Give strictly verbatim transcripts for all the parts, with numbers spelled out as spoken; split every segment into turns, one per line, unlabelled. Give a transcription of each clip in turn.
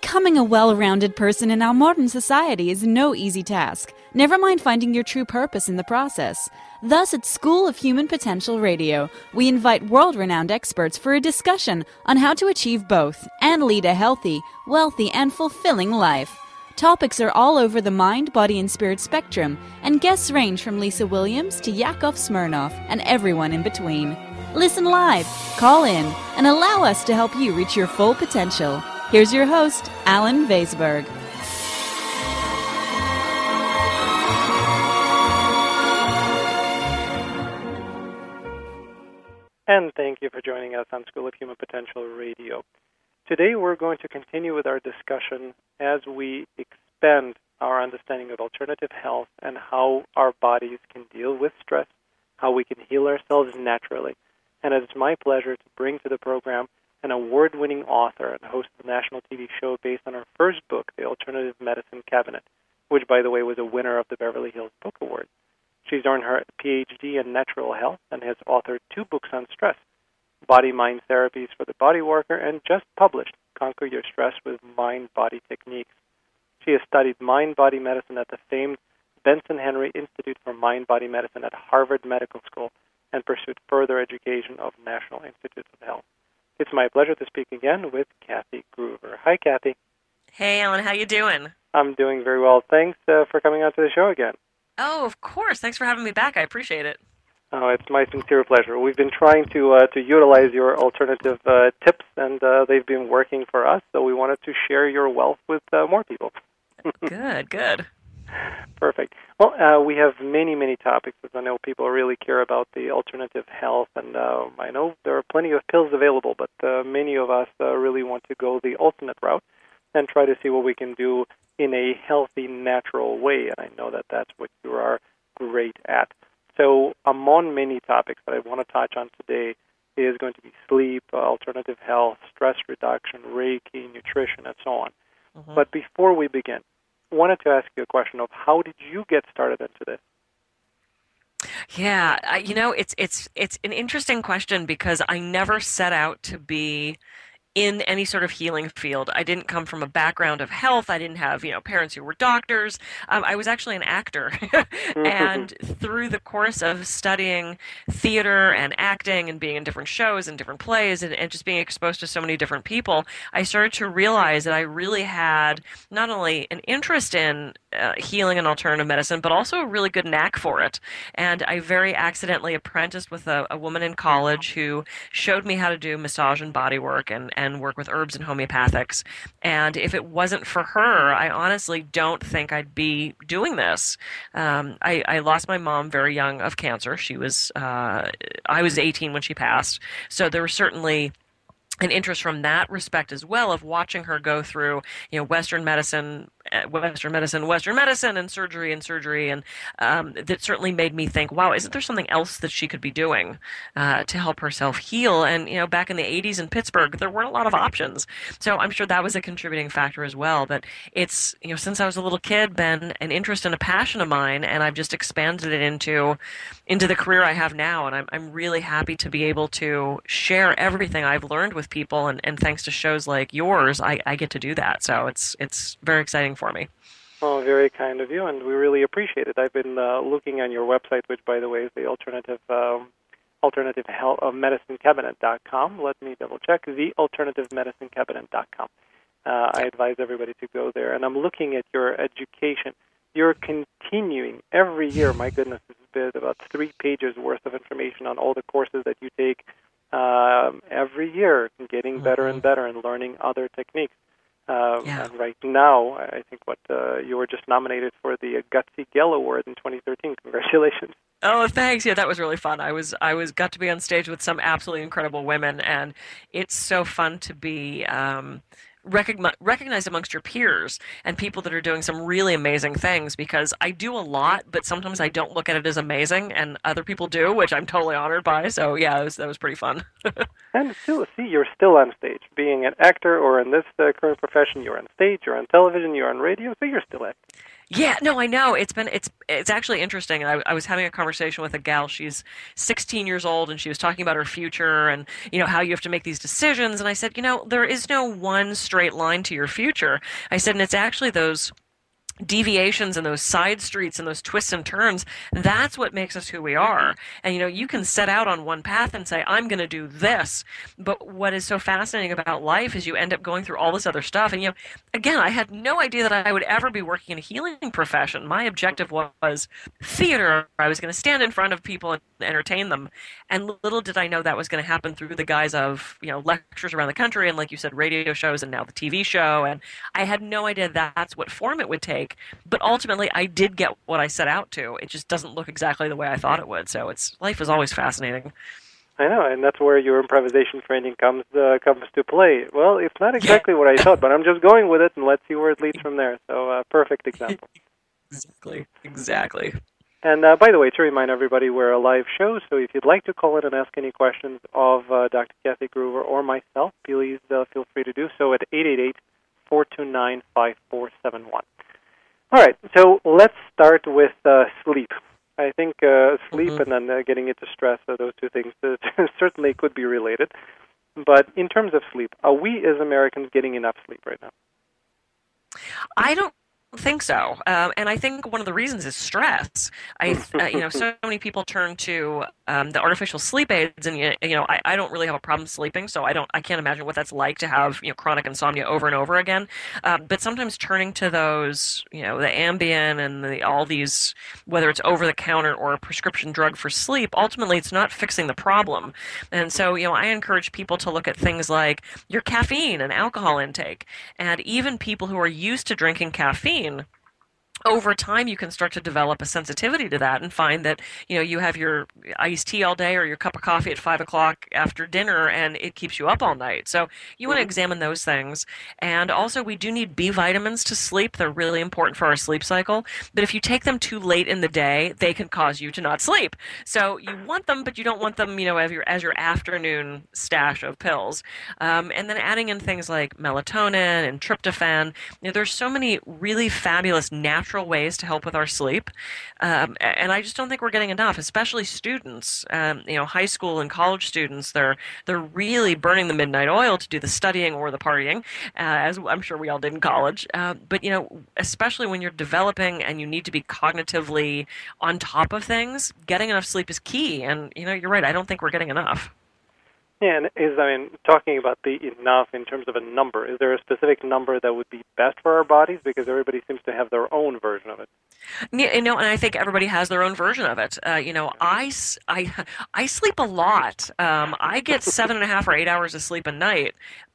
Becoming a well-rounded person in our modern society is no easy task, never mind finding your true purpose in the process. Thus, at School of Human Potential Radio, we invite world-renowned experts for a discussion on how to achieve both and lead a healthy, wealthy, and fulfilling life. Topics are all over the mind, body, and spirit spectrum, and guests range from Lisa Williams to Yakov Smirnov and everyone in between. Listen live, call in, and allow us to help you reach your full potential. Here's your host, Alan Weisberg.
And thank you for joining us on School of Human Potential Radio. Today we're going to continue with our discussion as we expand our understanding of alternative health and how our bodies can deal with stress, how we can heal ourselves naturally. And it's my pleasure to bring to the program an award-winning author and host of a national T V show based on her first book, The Alternative Medicine Cabinet, which, by the way, was a winner of the Beverly Hills Book Award. She's earned her P H D in natural health and has authored two books on stress, Body-Mind Therapies for the Body Worker, and just published Conquer Your Stress with Mind-Body Techniques. She has studied mind-body medicine at the famed Benson Henry Institute for Mind-Body Medicine at Harvard Medical School and pursued further education of National Institutes of Health. It's my pleasure to speak again with Kathy Groover. Hi, Kathy.
Hey, Alan. How you doing?
I'm doing very well. Thanks uh, for coming on to the show again.
Oh, of course. Thanks for having me back. I appreciate it.
Oh, it's my sincere pleasure. We've been trying to uh, to utilize your alternative uh, tips, and uh, they've been working for us, so we wanted to share your wealth with uh, more people.
Good, good.
Perfect. Well, uh, we have many, many topics, as I know people really care about the alternative health, and uh, I know there are plenty of pills available, but uh, many of us uh, really want to go the alternate route and try to see what we can do in a healthy, natural way, and I know that that's what you are great at. So among many topics that I want to touch on today is going to be sleep, uh, alternative health, stress reduction, Reiki, nutrition, and so on. Mm-hmm. But before we begin, I wanted to ask you a question of how did you get started into this?
Yeah, I, you know, it's it's it's an interesting question because I never set out to be in any sort of healing field. I didn't come from a background of health. I didn't have, you know, parents who were doctors. Um, I was actually an actor. And through the course of studying theater and acting and being in different shows and different plays and, and just being exposed to so many different people, I started to realize that I really had not only an interest in uh, healing and alternative medicine, but also a really good knack for it. And I very accidentally apprenticed with a, a woman in college who showed me how to do massage and body work and and work with herbs and homeopathics. And if it wasn't for her, I honestly don't think I'd be doing this. Um, I, I lost my mom very young of cancer. She was, uh, I was eighteen when she passed. So there was certainly an interest from that respect as well of watching her go through, you know, Western medicine, Western medicine, Western medicine, and surgery and surgery, and um, that certainly made me think, wow, isn't there something else that she could be doing uh, to help herself heal? And, you know, back in the eighties in Pittsburgh, there weren't a lot of options. So I'm sure that was a contributing factor as well. But it's, you know, since I was a little kid, been an interest and a passion of mine, and I've just expanded it into into the career I have now. And I'm I'm really happy to be able to share everything I've learned with people, and, and thanks to shows like yours, I, I get to do that. So it's it's very exciting for me.
Oh, very kind of you, and we really appreciate it. I've been uh, looking on your website, which, by the way, is the alternative um, alternative health uh, medicine cabinet dot com. Let me double check the alternative medicine cabinet dot com. Uh, I advise everybody to go there, and I'm looking at your education. You're continuing every year. My goodness, this has been about three pages worth of information on all the courses that you take um, every year, getting better and better and learning other techniques. Um,
yeah.
And right now, I think what uh, you were just nominated for the Gutsy Gale Award in twenty thirteen. Congratulations!
Oh, thanks. Yeah, that was really fun. I was I was got to be on stage with some absolutely incredible women, and it's so fun to be um, recogni- recognized amongst your peers and people that are doing some really amazing things. Because I do a lot, but sometimes I don't look at it as amazing, and other people do, which I'm totally honored by. So yeah, it was, that was pretty fun.
And still, see, you're still on stage. Being an actor or in this uh, current profession, you're on stage, you're on television, you're on radio, so you're still acting.
Yeah, no, I know. It's been it's it's actually interesting. I, I was having a conversation with a gal. She's sixteen years old, and she was talking about her future and you know how you have to make these decisions. And I said, you know, there is no one straight line to your future. I said, and it's actually those deviations and those side streets and those twists and turns, that's what makes us who we are. And you know, you can set out on one path and say, I'm going to do this. But what is so fascinating about life is you end up going through all this other stuff. And you know, again, I had no idea that I would ever be working in a healing profession. My objective was theater. I was going to stand in front of people and entertain them. And little did I know that was going to happen through the guise of, you know, lectures around the country and, like you said, radio shows and now the T V show. And I had no idea that's what form it would take. But ultimately, I did get what I set out to. It just doesn't look exactly the way I thought it would. So it's life is always fascinating.
I know, and that's where your improvisation training comes uh, comes to play. Well, it's not exactly what I thought, but I'm just going with it, and let's see where it leads from there. So, uh, perfect example.
Exactly, exactly.
And uh, by the way, to remind everybody, we're a live show, so if you'd like to call in and ask any questions of uh, Doctor Kathy Groover or myself, please uh, feel free to do so at eight eight eight, four two nine, five four seven one. All right, so let's start with uh, sleep. I think uh, sleep mm-hmm. and then uh, getting into stress, uh, those two things uh, certainly could be related. But in terms of sleep, are we as Americans getting enough sleep right now?
I don't think so, um, and I think one of the reasons is stress. I, uh, you know, so many people turn to um, the artificial sleep aids, and you know, I, I don't really have a problem sleeping, so I don't, I can't imagine what that's like to have you know chronic insomnia over and over again. Um, but sometimes turning to those, you know, the Ambien and the, all these, whether it's over the counter or a prescription drug for sleep, ultimately it's not fixing the problem. And so, you know, I encourage people to look at things like your caffeine and alcohol intake, and even people who are used to drinking caffeine. Over time, you can start to develop a sensitivity to that and find that, you know, you have your iced tea all day or your cup of coffee at five o'clock after dinner and it keeps you up all night. So you want to examine those things. And also, we do need B vitamins to sleep. They're really important for our sleep cycle. But if you take them too late in the day, they can cause you to not sleep. So you want them, but you don't want them, you know, as your, as your afternoon stash of pills. Um, and then adding in things like melatonin and tryptophan. You know, there's so many really fabulous natural ways to help with our sleep, um, and I just don't think we're getting enough. Especially students, um, you know, high school and college students. They're they're really burning the midnight oil to do the studying or the partying, uh, as I'm sure we all did in college. Uh, but you know, especially when you're developing and you need to be cognitively on top of things, getting enough sleep is key. And you know, you're right. I don't think we're getting enough.
Yeah, and is, I mean, talking about the enough in terms of a number, is there a specific number that would be best for our bodies? Because everybody seems to have their own version of it.
Yeah, you know, and I think everybody has their own version of it. Uh, you know, I, I, I sleep a lot. Um, I get seven and a half or eight hours of sleep a night.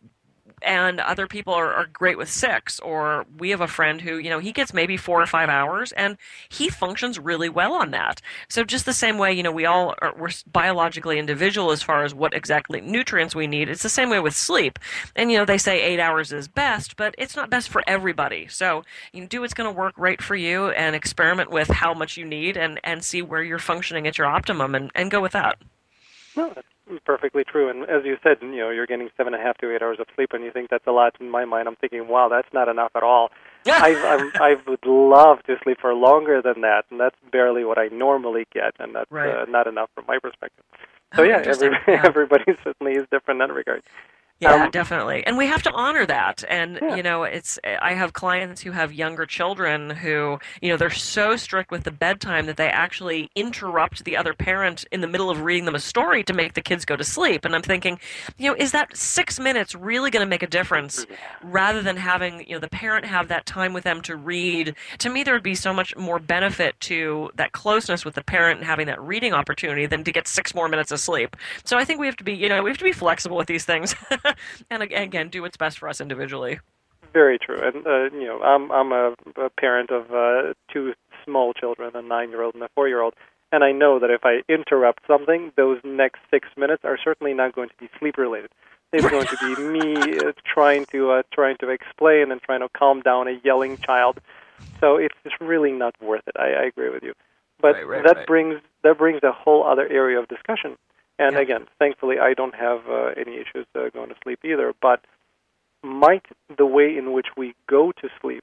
And other people are, are great with six, or we have a friend who, you know, he gets maybe four or five hours, and he functions really well on that. So just the same way, you know, we all are, we're biologically individual as far as what exactly nutrients we need. It's the same way with sleep. And, you know, they say eight hours is best, but it's not best for everybody. So you can do what's going to work right for you and experiment with how much you need and, and see where you're functioning at your optimum and, and go with that.
No, that's perfectly true. And as you said, you know, you're getting seven and a half to eight hours of sleep, and you think that's a lot. In my mind, I'm thinking, wow, that's not enough at all. I I'm, I would love to sleep for longer than that, and that's barely what I normally get, and that's right. uh, not enough from my perspective. So oh, yeah, every, yeah, everybody certainly is different in that regard.
Yeah, um, definitely. And we have to honor that. And, yeah. you know, it's, I have clients who have younger children who, you know, they're so strict with the bedtime that they actually interrupt the other parent in the middle of reading them a story to make the kids go to sleep. And I'm thinking, you know, is that six minutes really going to make a difference rather than having, you know, the parent have that time with them to read? To me, there would be so much more benefit to that closeness with the parent and having that reading opportunity than to get six more minutes of sleep. So I think we have to be, you know, we have to be flexible with these things. And again, do what's best for us individually.
Very true. And, uh, you know, I'm I'm a, a parent of uh, two small children, a nine-year-old and a four-year-old, and I know that if I interrupt something, those next six minutes are certainly not going to be sleep-related. It's going to be me uh, trying to uh, trying to explain and trying to calm down a yelling child. So it's just really not worth it. I, I agree with you. But
right, right,
that
right.
brings that brings a whole other area of discussion. And
yeah.
again, thankfully, I don't have uh, any issues uh, going to sleep either. But might the way in which we go to sleep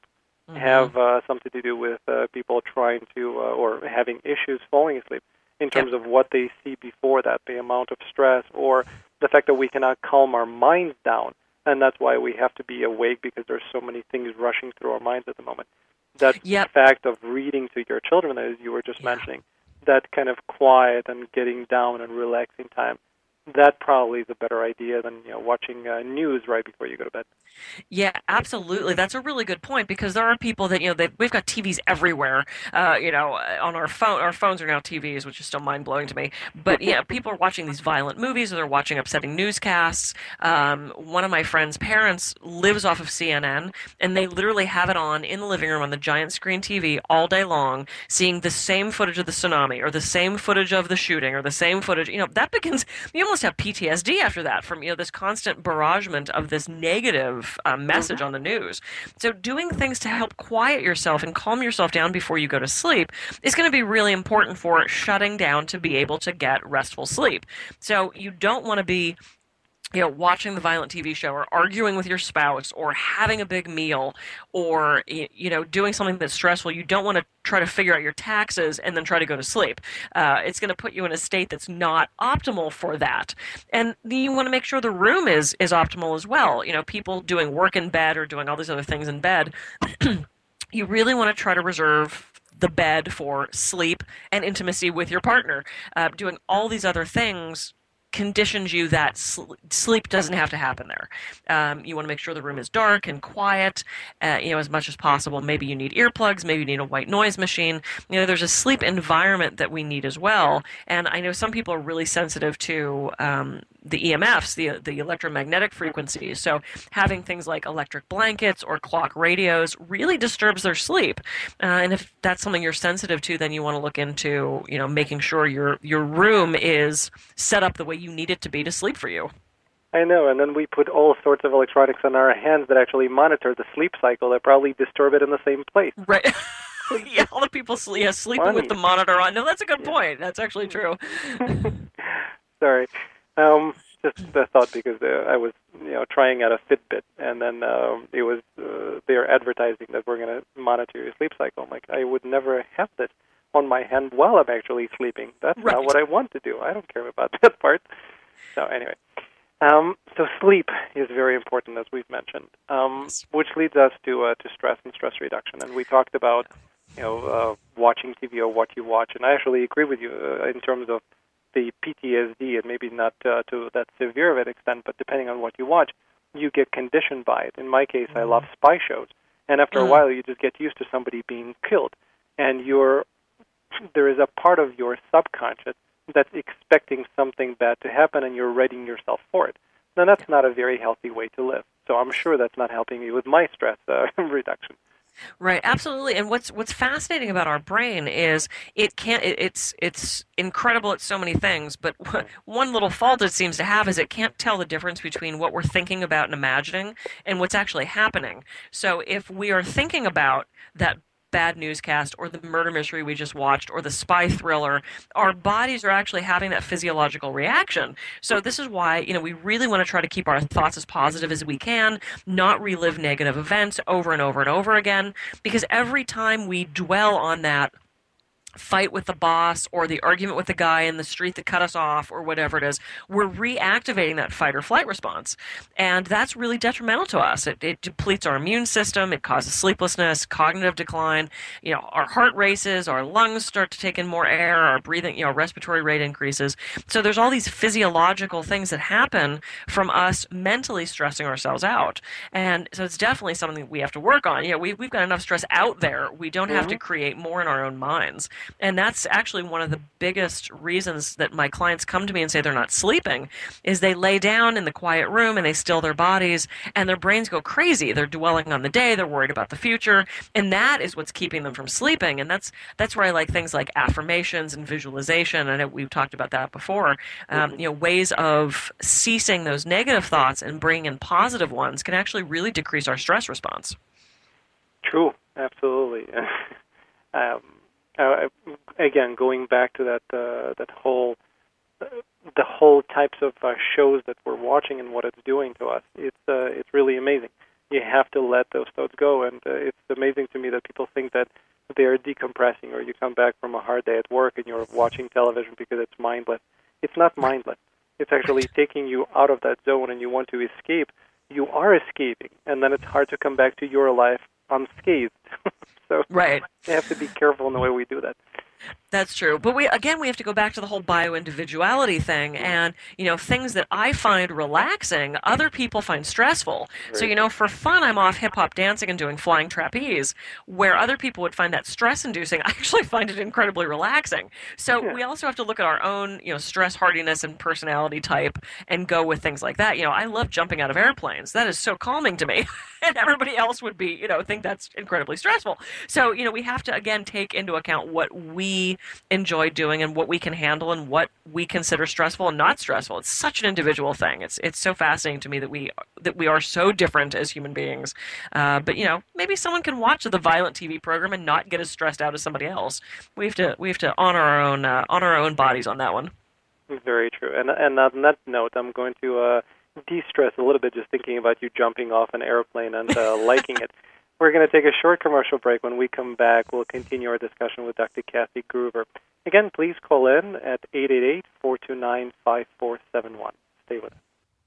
Mm-hmm.
have uh, something to do with uh, people trying to uh, or having issues falling asleep in terms
Yep.
of what they see before that, the amount of stress, or the fact that we cannot calm our minds down, and that's why we have to be awake because there's so many things rushing through our minds at the moment. That
Yep.
fact of reading to your children, as you were just
Yeah.
mentioning, that kind of quiet and getting down and relaxing time, that probably is a better idea than you know watching uh, news right before you go to bed.
Yeah, absolutely. That's a really good point because there are people that, you know, they, we've got T Vs everywhere, uh, you know, on our phone. Our phones are now T Vs, which is still mind-blowing to me. But, yeah, people are watching these violent movies or they're watching upsetting newscasts. Um, one of my friend's parents lives off of C N N, and they literally have it on in the living room on the giant screen T V all day long, seeing the same footage of the tsunami or the same footage of the shooting or the same footage. You know, that begins, you almost have P T S D after that from, you know, this constant barragement of this negative Uh, message on the news. So doing things to help quiet yourself and calm yourself down before you go to sleep is going to be really important for shutting down to be able to get restful sleep. So you don't want to be you know, watching the violent T V show or arguing with your spouse or having a big meal or, you know, doing something that's stressful. You don't want to try to figure out your taxes and then try to go to sleep. Uh, it's going to put you in a state that's not optimal for that. And you want to make sure the room is, is optimal as well. You know, people doing work in bed or doing all these other things in bed, you really want to try to reserve the bed for sleep and intimacy with your partner. Uh, doing all these other things conditions you that sl- sleep doesn't have to happen there. Um, you want to make sure the room is dark and quiet, uh, you know, as much as possible. Maybe you need earplugs. Maybe you need a white noise machine. You know, there's a sleep environment that we need as well. And I know some people are really sensitive to um, the E M Fs, the the electromagnetic frequencies. So having things like electric blankets or clock radios really disturbs their sleep. Uh, and if that's something you're sensitive to, then you want to look into, you know, making sure your your room is set up the way you need it to be to sleep for you.
I know, and then we put all sorts of electronics on our hands that actually monitor the sleep cycle that probably disturb it in the same place.
Right. Yeah, all the people sleep, yeah, sleeping
Funny.
with the monitor on. No, that's a good yeah. point. That's actually true.
Sorry. Um, just a thought because uh, I was, you know, trying out a Fitbit, and then um, it was uh, they are advertising that we're going to monitor your sleep cycle. I'm like, I would never have this on my hand while I'm actually sleeping. That's
right.
not what I want to do. I don't care about that part. So anyway, um, so sleep is very important, as we've mentioned, um, which leads us to uh, to stress and stress reduction. And we talked about, you know, uh, watching T V or what you watch. And I actually agree with you uh, in terms of the P T S D, and maybe not uh, to that severe of an extent, but depending on what you watch, you get conditioned by it. In my case, mm-hmm. I love spy shows. And after mm-hmm. a while, you just get used to somebody being killed. And you're there is a part of your subconscious that's expecting something bad to happen, and you're readying yourself for it. Now, that's not a very healthy way to live. So I'm sure that's not helping me with my stress uh, reduction.
Right, absolutely. And what's what's fascinating about our brain is it can't. It, it's it's incredible at so many things, but one little fault it seems to have is it can't tell the difference between what we're thinking about and imagining and what's actually happening. So if we are thinking about that bad newscast or the murder mystery we just watched or the spy thriller, our bodies are actually having that physiological reaction. So this is why, you know, we really want to try to keep our thoughts as positive as we can, not relive negative events over and over and over again, because every time we dwell on that fight with the boss or the argument with the guy in the street that cut us off or whatever it is, we're reactivating that fight or flight response. And that's really detrimental to us. It, it depletes our immune system. It causes sleeplessness, cognitive decline. You know, our heart races, our lungs start to take in more air, our breathing, you know, respiratory rate increases. So there's all these physiological things that happen from us mentally stressing ourselves out. And so it's definitely something we have to work on. You know, we, we've got enough stress out there. We don't have mm-hmm. to create more in our own minds. And that's actually one of the biggest reasons that my clients come to me and say they're not sleeping, is they lay down in the quiet room and they still their bodies and their brains go crazy. They're dwelling on the day, they're worried about the future, and that is what's keeping them from sleeping. And that's that's where I like things like affirmations and visualization. I know we've talked about that before. Um, you know, ways of ceasing those negative thoughts and bringing in positive ones can actually really decrease our stress response.
True, absolutely. um, Uh, again, going back to that uh, that whole uh, the whole types of uh, shows that we're watching and what it's doing to us, it's uh, it's really amazing. you have to let those thoughts go. And uh, it's amazing to me that people think that they are decompressing, or you come back from a hard day at work and you're watching television because it's mindless. It's not mindless. It's actually taking you out of that zone, and you want to escape. You are escaping, and then it's hard to come back to your life unscathed. So
right.
we have to be careful in the way we do that.
That's true. But we again, we have to go back to the whole bio-individuality thing. And, you know, things that I find relaxing, other people find stressful. Right. So, you know, for fun, I'm off hip-hop dancing and doing flying trapeze, where other people would find that stress-inducing. I actually find it incredibly relaxing. So yeah. we also have to look at our own, you know, stress hardiness and personality type and go with things like that. You know, I love jumping out of airplanes. That is so calming to me. And everybody else would be, you know, think that's incredibly stressful. So, you know, we have to, again, take into account what we enjoy doing and what we can handle and what we consider stressful and not stressful. It's such an individual thing. It's it's so fascinating to me that we that we are so different as human beings. Uh, but, you know, maybe someone can watch the violent T V program and not get as stressed out as somebody else. We have to we have to honor our own uh, honor our own bodies on that one.
Very true. And and on that note, I'm going to uh, de-stress a little bit just thinking about you jumping off an airplane and uh, liking it. We're going to take a short commercial break. When we come back, we'll continue our discussion with Doctor Kathy Gruver. Again, please call in at eight eight eight, four two nine, five four seven one. Stay with us.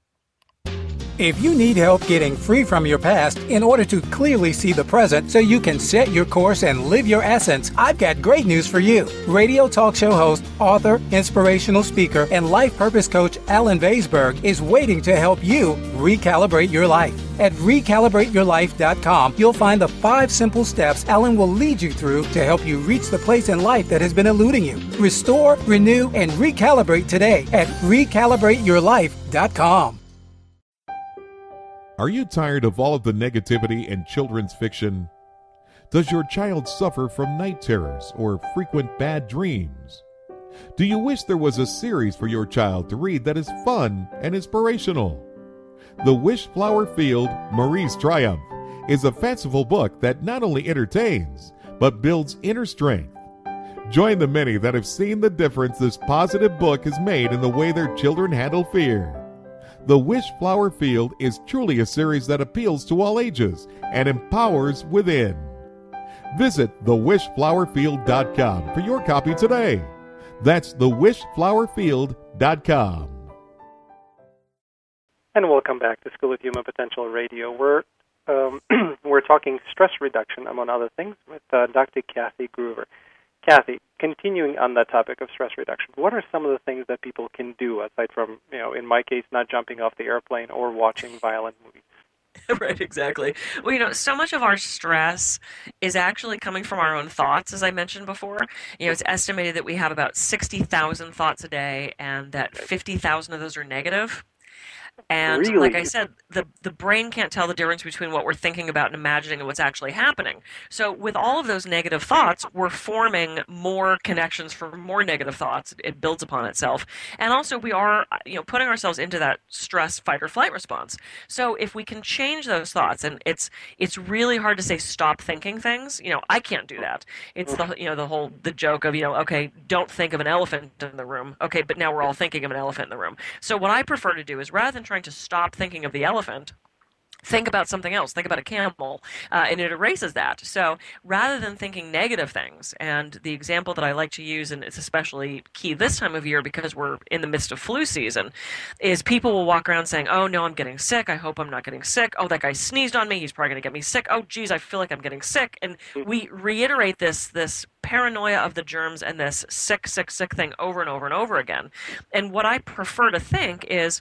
If you need help getting free from your past in order to clearly see the present so you can set your course and live your essence, I've got great news for you. Radio talk show host, author, inspirational speaker, and life purpose coach Alan Weisberg is waiting to help you recalibrate your life. At recalibrate your life dot com, you'll find the five simple steps Alan will lead you through to help you reach the place in life that has been eluding you. Restore, renew, and recalibrate today at recalibrate your life dot com.
Are you tired of all of the negativity in children's fiction? Does your child suffer from night terrors or frequent bad dreams? Do you wish there was a series for your child to read that is fun and inspirational? The Wishflower Field, Marie's Triumph, is a fanciful book that not only entertains, but builds inner strength. Join the many that have seen the difference this positive book has made in the way their children handle fear. The Wishflower Field is truly a series that appeals to all ages and empowers within. Visit the wish flower field dot com for your copy today. That's the wish flower field dot com.
And welcome back to School of Human Potential Radio. We're um, we're talking stress reduction, among other things, with uh, Doctor Kathy Gruver. Kathy, continuing on that topic of stress reduction, what are some of the things that people can do aside from, you know, in my case, not jumping off the airplane or watching violent movies?
Right, exactly. Well, you know, so much of our stress is actually coming from our own thoughts, as I mentioned before. You know, it's estimated that we have about sixty thousand thoughts a day and that fifty thousand of those are negative. And
really?
Like I said, the, the brain can't tell the difference between what we're thinking about and imagining and what's actually happening. So with all of those negative thoughts, we're forming more connections for more negative thoughts. It builds upon itself. And also we are, you know, putting ourselves into that stress, fight, or flight response. So if we can change those thoughts, and it's it's really hard to say stop thinking things. You know, I can't do that. It's the, you know, the whole, the joke of, you know, okay, don't think of an elephant in the room. Okay, but now we're all thinking of an elephant in the room. So what I prefer to do is, rather than trying to stop thinking of the elephant, think about something else. Think about a camel, uh, and it erases that. So rather than thinking negative things, and the example that I like to use, and it's especially key this time of year because we're in the midst of flu season, is people will walk around saying, oh, no, I'm getting sick. I hope I'm not getting sick. Oh, that guy sneezed on me. He's probably going to get me sick. Oh, geez, I feel like I'm getting sick. And we reiterate this, this paranoia of the germs and this sick, sick, sick thing over and over and over again. And what I prefer to think is,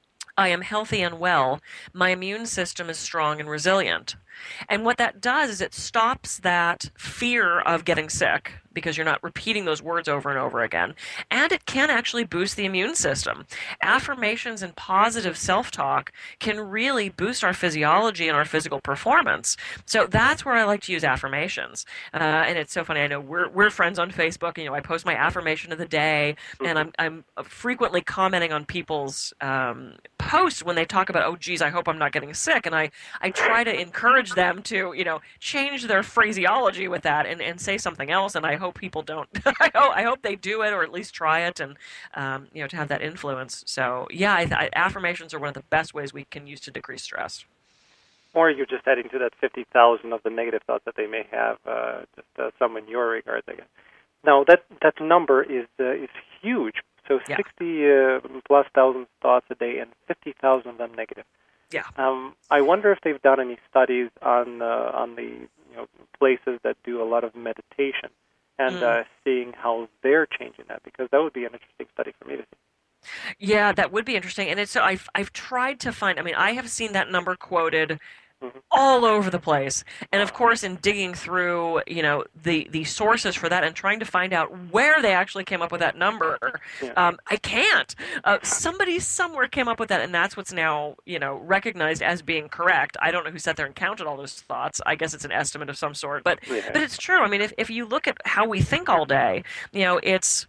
I am healthy and well. My immune system is strong and resilient. And what that does is it stops that fear of getting sick, because you're not repeating those words over and over again. And it can actually boost the immune system. Affirmations and positive self-talk can really boost our physiology and our physical performance. So that's where I like to use affirmations. Uh, and it's so funny. I know we're we're friends on Facebook. You know, I post my affirmation of the day, and I'm I'm frequently commenting on people's um, posts when they talk about, oh, geez, I hope I'm not getting sick. And I, I try to encourage them to, you know, change their phraseology with that and, and say something else. And I hope people don't. I hope I hope they do it, or at least try it, and um, you know, to have that influence. So yeah, I, I, affirmations are one of the best ways we can use to decrease stress.
or you're just adding to that fifty thousand of the negative thoughts that they may have, uh, just uh, some in your regards, I guess. Now, that, that number is uh, is huge. So
Yeah.
sixty uh, plus thousand thoughts a day and fifty thousand of them negative.
Yeah.
Um, I wonder if they've done any studies on uh, on the you know places that do a lot of meditation and
Mm.
uh, seeing how they're changing that, because that would be an interesting study for me to see.
Yeah, that would be interesting. And it's so I've I've tried to find. I mean, I have seen that number quoted
Mhm.
all over the place. And of course, in digging through, you know, the the sources for that and trying to find out where they actually came up with that number,
Yeah.
um, I can't. Uh, somebody somewhere came up with that, and that's what's now, you know, recognized as being correct. I don't know who sat there and counted all those thoughts. I guess it's an estimate of some sort, but
Yeah.
but it's true. I mean, if if you look at how we think all day, you know, it's.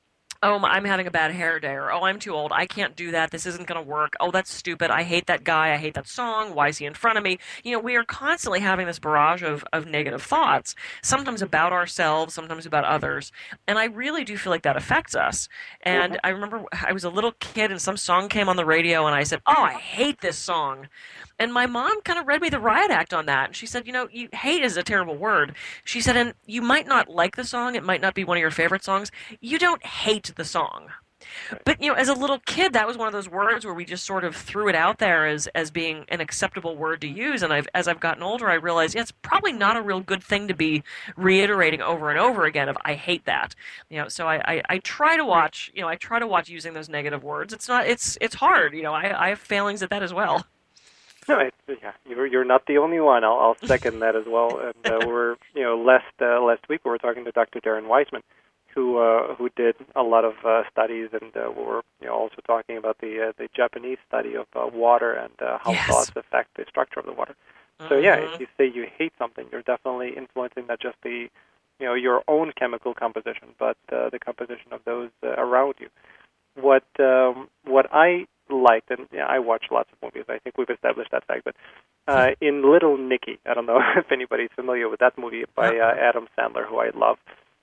Oh, I'm having a bad hair day, or oh, I'm too old. I can't do that. This isn't going to work. Oh, that's stupid. I hate that guy. I hate that song. Why is he in front of me? You know, we are constantly having this barrage of, of negative thoughts, sometimes about ourselves, sometimes about others. And I really do feel like that affects us. And
Mhm.
I remember I was a little kid and some song came on the radio and I said, oh, I hate this song. And my mom kind of read me the riot act on that. And she said, you know, you, hate is a terrible word. She said, and you might not like the song. It might not be one of your favorite songs. You don't hate the song. But, you know, as a little kid, that was one of those words where we just sort of threw it out there as, as being an acceptable word to use. And I've, as I've gotten older, I realized, yeah, it's probably not a real good thing to be reiterating over and over again of, I hate that. You know, so I, I, I try to watch, you know, I try to watch using those negative words. It's not, it's, it's hard. You know, I, I have failings at that as well.
No, it's, yeah, you're you're not the only one. I'll, I'll second that as well. And uh, we're you know last uh, last week we were talking to Doctor Darren Weissman, who uh, who did a lot of uh, studies, and uh, we were you know also talking about the uh, the Japanese study of uh, water and uh, how
Yes.
thoughts affect the structure of the water. So yeah,
Mhm.
if you say you hate something, you're definitely influencing not just the you know your own chemical composition, but uh, the composition of those uh, around you. What um, what I liked, and yeah, I watch lots of movies. I think we've established that fact. But uh, in Little Nicky, I don't know if anybody's familiar with that movie by uh, Adam Sandler, who I love.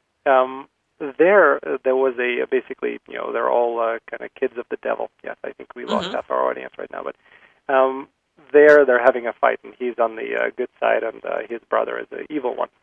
Um, there, uh, there was a basically, you know, they're all uh, kind of kids of the devil. Yes, I think we lost
Mhm.
half our audience right now. But um, there, they're having a fight, and he's on the uh, good side, and uh, his brother is the evil one.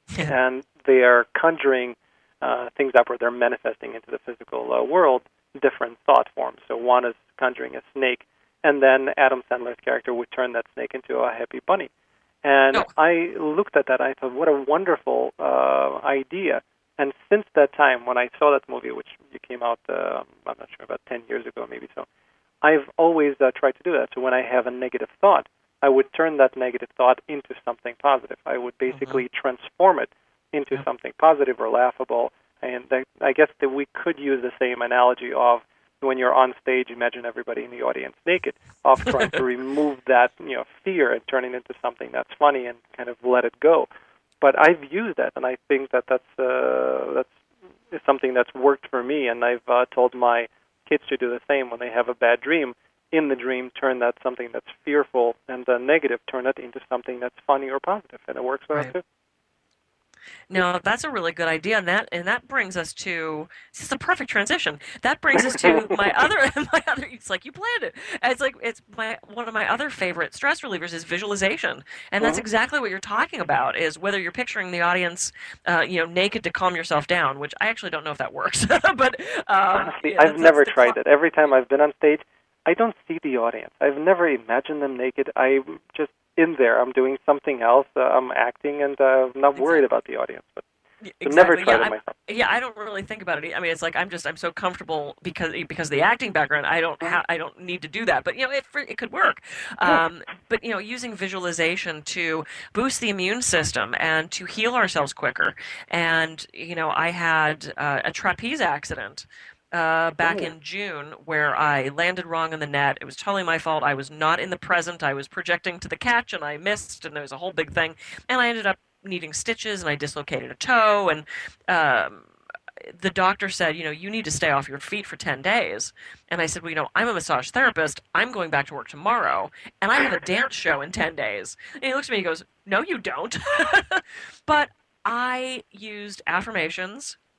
And they are conjuring uh, things up, where they're manifesting into the physical uh, world different thought forms. So one is conjuring a snake, and then Adam Sandler's character would turn that snake into a happy bunny. And
Oh.
I looked at that, and I thought, what a wonderful uh, idea. And since that time, when I saw that movie, which came out, uh, I'm not sure, about ten years ago, maybe so, I've always uh, tried to do that. So when I have a negative thought, I would turn that negative thought into something positive. I would basically transform it into
Yeah.
something positive or laughable. And that, I guess that we could use the same analogy of when you're on stage, imagine everybody in the audience naked, of trying to remove that you know fear and turn it into something that's funny and kind of let it go. But I've used that, and I think that that's uh, that's is something that's worked for me. And I've uh, told my kids to do the same when they have a bad dream. In the dream, turn that something that's fearful and uh, negative, turn it into something that's funny or positive, and it works for us
Right.
too.
No, that's a really good idea, and that and that brings us to this is a perfect transition. That brings us to my other my other. It's like you planned it. It's like it's my one of my other favorite stress relievers is visualization, and that's
Mhm.
exactly what you're talking about. Is whether you're picturing the audience, uh, you know, naked to calm yourself down, which I actually don't know if that works, but um,
Honestly,
yeah,
I've
that's-
never
that's the
tried
cla-
it. Every time I've been on stage, I don't see the audience. I've never imagined them naked. I'm just in there. I'm doing something else. Uh, I'm acting, and uh, I'm not worried
Exactly.
about the audience. But
Yeah,
I've never
exactly.
tried
Yeah,
it
I,
myself.
yeah, I don't really think about it. I mean, it's like I'm just I'm so comfortable because because of the acting background. I don't ha- I don't need to do that. But you know, it it could work. Um, but you know, using visualization to boost the immune system and to heal ourselves quicker. And you know, I had uh, a trapeze accident. Uh, back
Ooh.
in June, where I landed wrong in the net. It was totally my fault. I was not in the present. I was projecting to the catch, and I missed, and there was a whole big thing. And I ended up needing stitches, and I dislocated a toe, and um, the doctor said, you know, you need to stay off your feet for ten days. And I said, well, you know, I'm a massage therapist. I'm going back to work tomorrow, and I have a dance show in ten days. And he looks at me and he goes, no, you don't. But I used affirmations,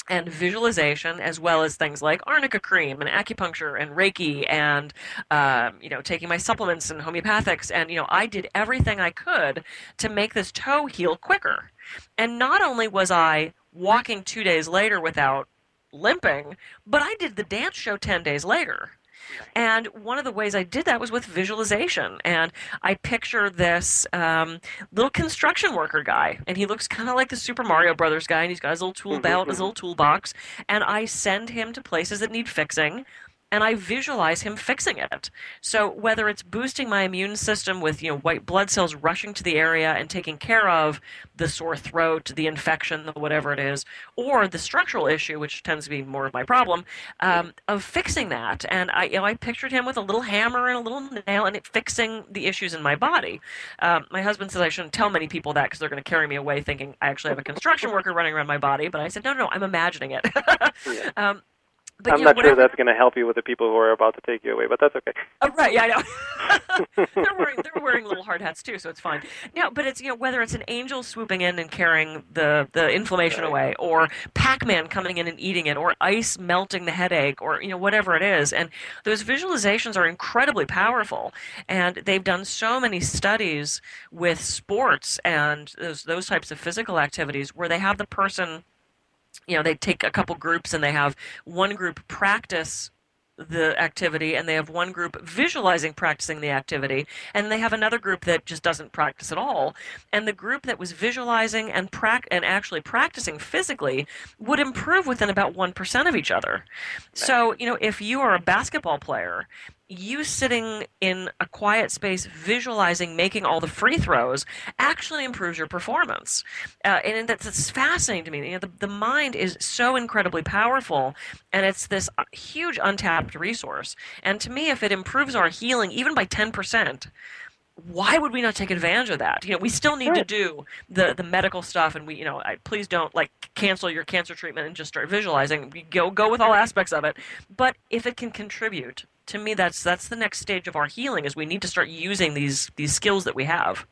and visualization, as well as things like arnica cream and acupuncture and Reiki and, um, you know, taking my supplements and homeopathics. And, you know, I did everything I could to make this toe heal quicker. And not only was I walking two days later without limping, but I did the dance show ten days later. And one of the ways I did that was with visualization. And I picture this um, little construction worker guy, and he looks kind of like the Super Mario Brothers guy, and he's got his little tool belt and his little toolbox. And I send him to places that need fixing, and I visualize him fixing it. So whether it's boosting my immune system with, you know, white blood cells rushing to the area and taking care of the sore throat, the infection, the whatever it is, or the structural issue, which tends to be more of my problem, um, of fixing that. And I, you know, I pictured him with a little hammer and a little nail and it fixing the issues in my body. Um, my husband says I shouldn't tell many people that because they're going to carry me away thinking I actually have a construction worker running around my body. But I said, no, no, no, I'm imagining it.
yeah.
um, But,
I'm
you know,
not
whatever...
sure that's going to help you with the people who are about to take you away, but that's okay.
Oh, right, yeah, I know. they're wearing they're wearing little hard hats too, so it's fine. No, but it's, you know, whether it's an angel swooping in and carrying the, the inflammation
right.
away, or Pac-Man coming in and eating it, or ice melting the headache, or, you know, whatever it is. And those visualizations are incredibly powerful. And they've done so many studies with sports and those those types of physical activities where they have the person, you know, they take a couple groups and they have one group practice the activity and they have one group visualizing practicing the activity, and they have another group that just doesn't practice at all. And the group that was visualizing and prac- and actually practicing physically would improve within about one percent of each other. So, you know, if you are a basketball player, you sitting in a quiet space visualizing making all the free throws actually improves your performance. Uh, and that's, that's fascinating to me. You know, the, the mind is so incredibly powerful, and it's this huge untapped resource. And to me, if it improves our healing even by ten percent, why would we not take advantage of that? You know, we still need to do the, the medical stuff, and we, you know, I, please don't like cancel your cancer treatment and just start visualizing. We go go with all aspects of it. But if it can contribute, to me, that's that's the next stage of our healing. Is we need to start using these these skills that we have.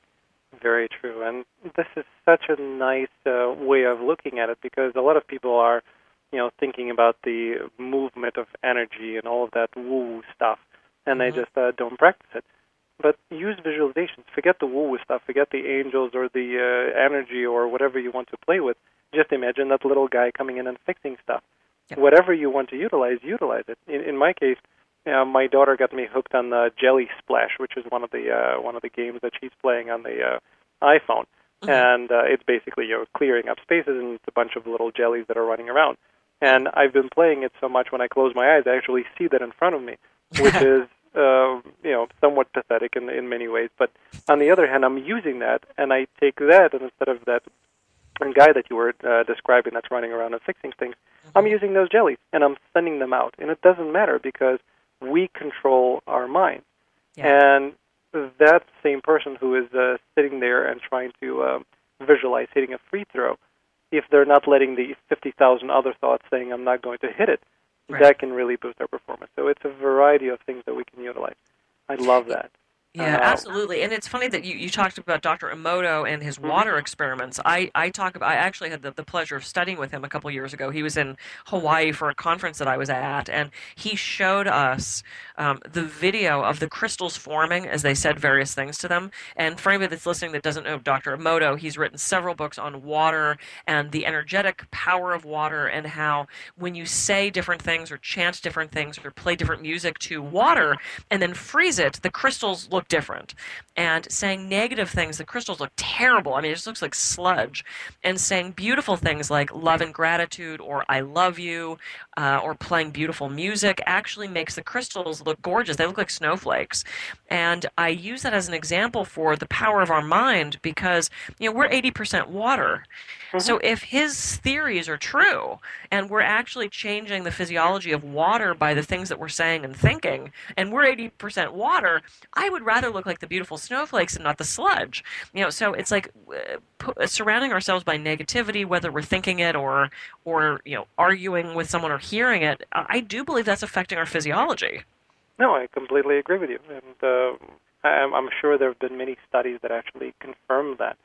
Very true, and this is such a nice uh, way of looking at it, because a lot of people are, you know, thinking about the movement of energy and all of that woo-woo stuff, and mm-hmm. they just uh, don't practice it. But use visualizations. Forget the woo-woo stuff. Forget the angels or the uh, energy or whatever you want to play with. Just imagine that little guy coming in and fixing stuff. Yep. Whatever you want to utilize, utilize it. In, in my case, uh, my daughter got me hooked on the Jelly Splash, which is one of the uh, one of the games that she's playing on the uh, iPhone. Mm-hmm. And uh, it's basically, you know, clearing up spaces, and it's a bunch of little jellies that are running around. And I've been playing it so much, when I close my eyes, I actually see that in front of me, which is Uh, you know, somewhat pathetic in in many ways. But on the other hand, I'm using that, and I take that, and instead of that guy that you were uh, describing that's running around and fixing things, mm-hmm. I'm using those jellies, and I'm sending them out. And it doesn't matter, because we control our mind. Yeah. And that same person who is uh, sitting there and trying to um, visualize hitting a free throw, if they're not letting the fifty thousand other thoughts saying, I'm not going to hit it, right. that can really boost our performance. So it's a variety of things that we can utilize. I love that.
Yeah,
uh,
absolutely. And it's funny that you, you talked about Doctor Emoto and his water experiments. I, I talk about I actually had the, the pleasure of studying with him a couple years ago. He was in Hawaii for a conference that I was at, and he showed us um, the video of the crystals forming as they said various things to them. And for anybody that's listening that doesn't know Doctor Emoto, he's written several books on water and the energetic power of water, and how when you say different things or chant different things or play different music to water and then freeze it, the crystals look different. And saying negative things, the crystals look terrible. I mean, it just looks like sludge. And saying beautiful things like love and gratitude, or I love you, uh, or playing beautiful music actually makes the crystals look gorgeous. They look like snowflakes. And I use that as an example for the power of our mind, because, you know, we're eighty percent water. Mm-hmm. So if his theories are true, and we're actually changing the physiology of water by the things that we're saying and thinking, and we're eighty percent water, I would rather look like the beautiful snowflakes and not the sludge. You know, so it's like uh, pu- surrounding ourselves by negativity, whether we're thinking it or, or you know, arguing with someone or hearing it. I do believe that's affecting our physiology.
No, I completely agree with you, and uh, I'm, I'm sure there have been many studies that actually confirm that.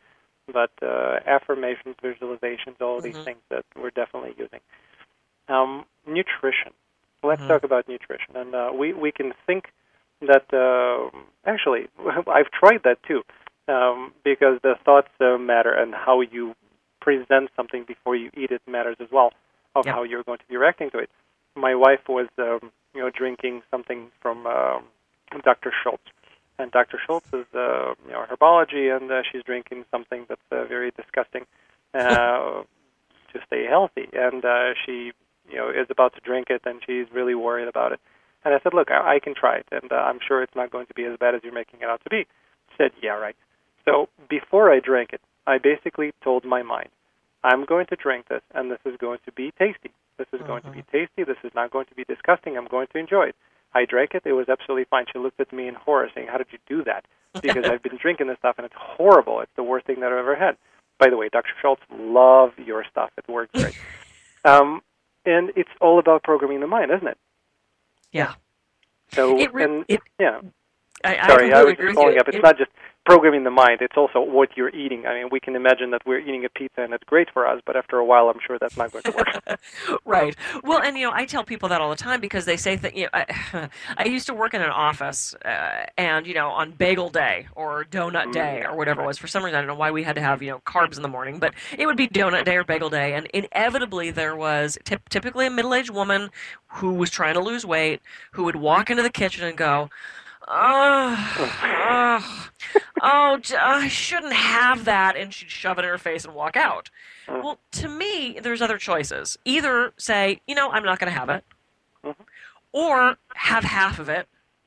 but uh, affirmations, visualizations, all of these
Mm-hmm.
things that we're definitely using. Um, nutrition. Let's
Mm-hmm.
talk about nutrition. And uh, we, we can think that, uh, actually, I've tried that too, um, because the thoughts uh, matter, and how you present something before you eat it matters as well, of
Yep.
how you're going to be reacting to it. My wife was, um, you know, drinking something from um Doctor Schultz. And Doctor Schultz is, uh, you know, herbology, and uh, she's drinking something that's uh, very disgusting uh, to stay healthy. And uh, she, you know, is about to drink it, and she's really worried about it. And I said, look, I, I can try it, and uh, I'm sure it's not going to be as bad as you're making it out to be. She said, yeah, right. So before I drank it, I basically told my mind, I'm going to drink this, and this is going to be tasty. This is going to be tasty. This is not going to be disgusting. I'm going to enjoy it. I drank it. It was absolutely fine. She looked at me in horror, saying, how did you do that? Because I've been drinking this stuff, and it's horrible. It's the worst thing that I've ever had. By the way, Doctor Schultz, love your stuff. It works great. um, and it's all about programming the mind, isn't it?
Yeah.
So,
It re-
and,
it-
yeah.
I, I
Sorry, I
completely
was
agree
just
with
following
you.
up. It's
It-
not just programming the mind. It's also what you're eating. I mean, we can imagine that we're eating a pizza and it's great for us, but after a while, I'm sure that's not going to work.
Right. Well, and you know, I tell people that all the time because they say that. You know, I, I used to work in an office, uh, and you know, on bagel day or donut day or whatever it was. For some reason, I don't know why we had to have you know carbs in the morning, but it would be donut day or bagel day, and inevitably there was typ- typically a middle-aged woman who was trying to lose weight who would walk into the kitchen and go, Oh, oh, oh, j- I shouldn't have that, and she'd shove it in her face and walk out. Well, to me, there's other choices. Either say, you know, I'm not going to have it, or have half of it,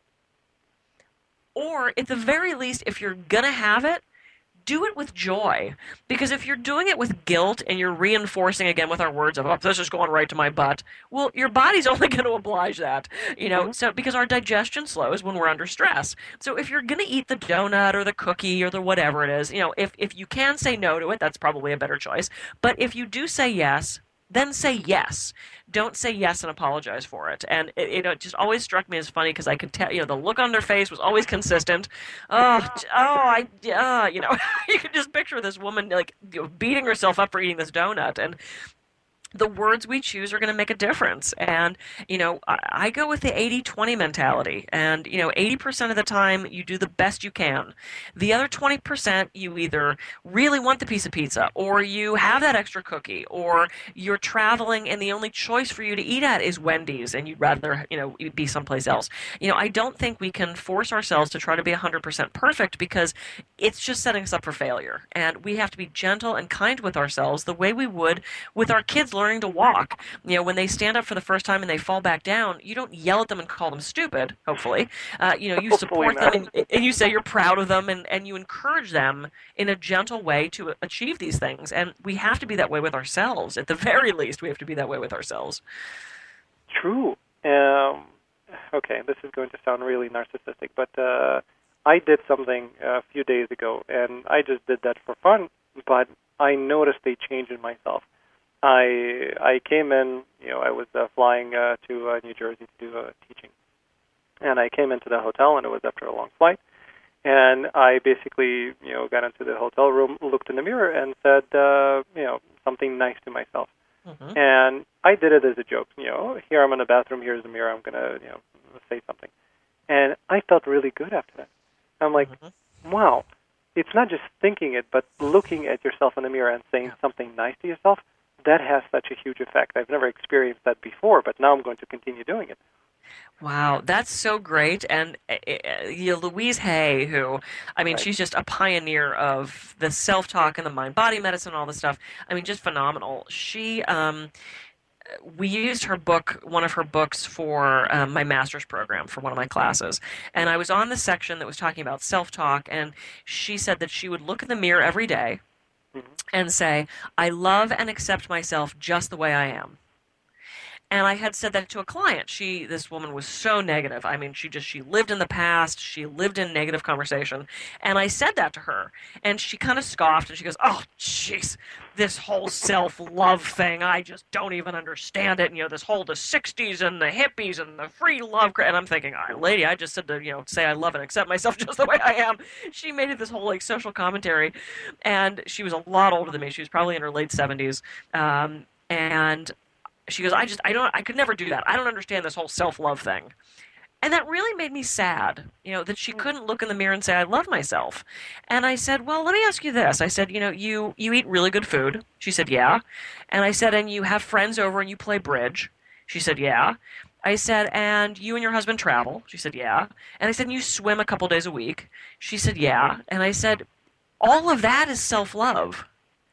or at the very least, if you're going to have it, do it with joy. Because if you're doing it with guilt and you're reinforcing again with our words of, oh, this is going right to my butt, well, your body's only going to oblige that. You know, mm-hmm. so because our digestion slows when we're under stress. So if you're going to eat the donut or the cookie or the whatever it is, you know, if, if you can say no to it, that's probably a better choice. But if you do say yes, then say yes. Don't say yes and apologize for it. And it, it just always struck me as funny because I could tell, you know, the look on their face was always consistent. Oh, oh, I, uh, you know, you can just picture this woman like you know, beating herself up for eating this donut. And the words we choose are going to make a difference. And, you know, I, I go with the eighty twenty mentality. And, you know, eighty percent of the time you do the best you can. The other twenty percent you either really want the piece of pizza or you have that extra cookie or you're traveling and the only choice for you to eat at is Wendy's and you'd rather, you know, be someplace else. You know, I don't think we can force ourselves to try to be one hundred percent perfect because it's just setting us up for failure. And we have to be gentle and kind with ourselves the way we would with our kids learning to walk. You know, when they stand up for the first time and they fall back down, you don't yell at them and call them stupid, hopefully. Uh, you know, you support them and, and you say you're proud of them and, and you encourage them in a gentle way to achieve these things. And we have to be that way with ourselves. At the very least, we have to be that way with ourselves.
True. Um, okay, this is going to sound really narcissistic, but uh, I did something a few days ago, and I just did that for fun, but I noticed a change in myself. I I came in, you know, I was uh, flying uh, to uh, New Jersey to do uh, teaching, and I came into the hotel, and it was after a long flight, and I basically, you know, got into the hotel room, looked in the mirror, and said, uh, you know, something nice to myself, mm-hmm. and I did it as a joke, you know, here I'm in the bathroom, here's the mirror, I'm gonna, you know, say something, and I felt really good after that. I'm like, mm-hmm. wow, it's not just thinking it, but looking at yourself in the mirror and saying something nice to yourself. That has such a huge effect. I've never experienced that before, but now I'm going to continue doing it.
Wow, that's so great. And uh, you know, Louise Hay, who, I mean, right. she's just a pioneer of the self-talk and the mind-body medicine and all this stuff. I mean, just phenomenal. She, um, we used her book, one of her books for um, my master's program for one of my classes. And I was on the section that was talking about self-talk, and she said that she would look in the mirror every day and say, I love and accept myself just the way I am. And I had said that to a client. She, this woman was so negative. I mean, she just, she lived in the past. She lived in negative conversation. And I said that to her. And she kind of scoffed and she goes, oh, jeez, this whole self-love thing, I just don't even understand it. And, you know, this whole, the sixties and the hippies and the free love. And I'm thinking, all right, lady, I just said to, you know, say I love and accept myself just the way I am. She made it this whole, like, social commentary. And she was a lot older than me. She was probably in her late seventies. Um, and she goes, I just, I don't, I could never do that. I don't understand this whole self-love thing. And that really made me sad, you know, that she couldn't look in the mirror and say, I love myself. And I said, well, let me ask you this. I said, you know, you, you eat really good food. She said, yeah. And I said, and you have friends over and you play bridge. She said, yeah. I said, and you and your husband travel. She said, yeah. And I said, and you swim a couple days a week. She said, yeah. And I said, all of that is self-love.